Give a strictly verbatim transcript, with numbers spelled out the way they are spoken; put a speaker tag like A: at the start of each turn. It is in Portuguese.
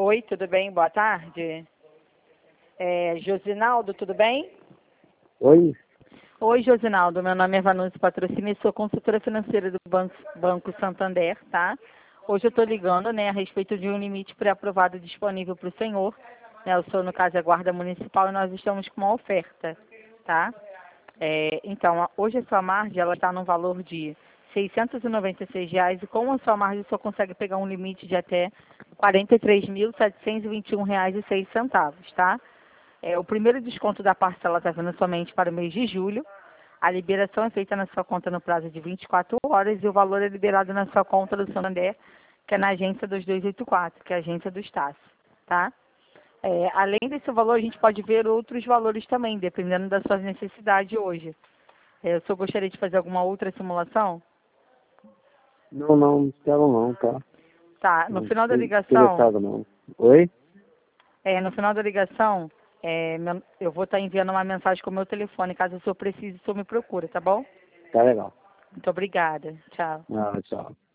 A: Oi, tudo bem? Boa tarde. É, Josinaldo, tudo bem?
B: Oi?
A: Oi, Josinaldo. Meu nome é Vanucci Patrocínio e sou consultora financeira do Banco, Banco Santander, tá? Hoje eu estou ligando, né, a respeito de um limite pré-aprovado disponível para o senhor. Né, o senhor, no caso, é guarda municipal e nós estamos com uma oferta, tá? É, então, a- hoje a sua margem ela está no valor de seiscentos e noventa e seis reais e com a sua margem o senhor consegue pegar um limite de até quarenta e três mil setecentos e vinte e um reais e seis centavos, tá? É, o primeiro desconto da parcela está vindo somente para o mês de julho. A liberação é feita na sua conta no prazo de vinte e quatro horas e o valor é liberado na sua conta do Santander, que é na agência dois dois oito quatro, que é a agência do Estácio, tá? É, além desse valor, a gente pode ver outros valores também, dependendo da sua necessidade hoje. É, o senhor gostaria de fazer alguma outra simulação?
B: Não, não, não quero não, tá?
A: Tá, no
B: Não
A: final da
B: estou
A: ligação,
B: interessado não. Oi?
A: é, no final da ligação, é, meu- eu vou estar enviando uma mensagem com o meu telefone. Caso o senhor precise, o senhor me procura, tá bom?
B: Tá legal.
A: Muito obrigada. Tchau.
B: Ah, tchau.